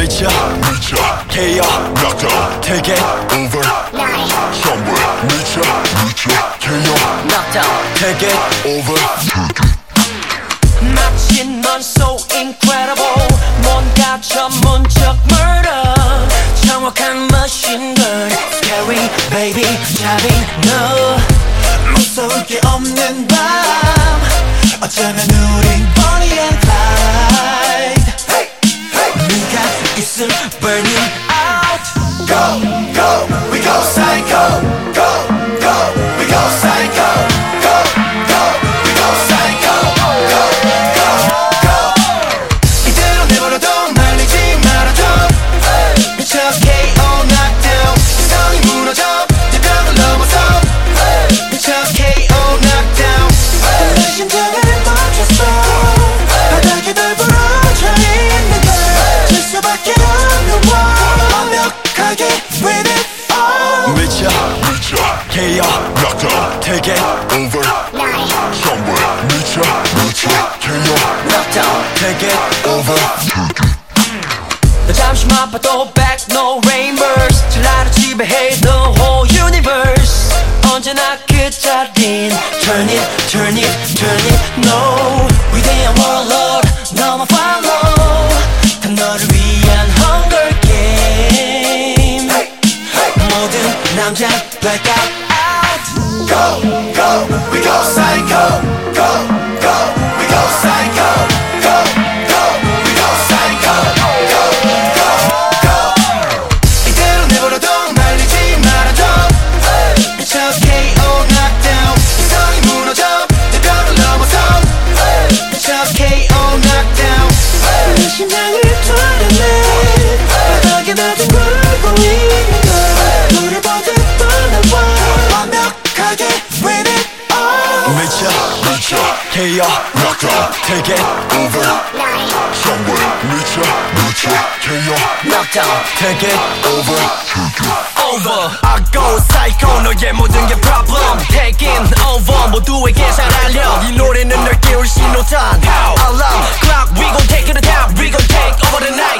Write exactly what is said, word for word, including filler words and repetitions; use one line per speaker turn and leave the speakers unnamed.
미쳐
미쳐
케어
knockdown
take it
over somewhere 미쳐 미쳐 케어
knockdown take it
over
마치 넌 so incredible 뭔가 전문적 murder 정확한 machine gun scary baby 잡인 너 무서울 게 없는 밤 어쩌면 우린 Bonnie and Clyde hey, hey. 네가 있음 burning out
Go, go, we go psycho Go, go, we go psycho Go, go, we go psycho Go, go, go 이대로 내버려둬 말리지 말아줘 미쳐 케이오 knockdown 세상이 무너져 내 벽을 넘어서 미쳐 케이오 knockdown 내 심장을 멈췄어 바닥에 널 부러져 있는 걸 질 수밖에 없는 와 완벽하게 with it all
미쳐
미쳐
케어
knockdown
take it
over somewhere 미쳐 미쳐 케어
knockdown take it
over
너 잠시만 봐도 back no rainbows 잘 나를 지배해 the whole universe 언제나 그 자린 turn it turn it turn it no 위대한 warlord 너만 follow 다 너를 위한 hunger game 모든 남자 black out out
Go, go, we go psycho Go, go, we go psycho Go, go, we go psycho Go, go, go 이대로 내버려둬 말리지 말아줘 미쳐 케이오 knockdown 세상이 무너져 내 벽을 넘어서 미쳐 케이오 knockdown 내 심장을 뚫어내 바닥에 낮은 굴고 있는 걸 불을 보듯 떠나와 완벽하게 with it all
미쳐
미쳐
케어
knockdown
take it
over somewhere 미쳐 미쳐 케어
knockdown take it
over
over I go psycho 너의 모든 게 problem taking over 모두에게 잘 알려 이 노래는 널 깨울 신호탄 Alarm clock we gon' take it to top we gon' take over the night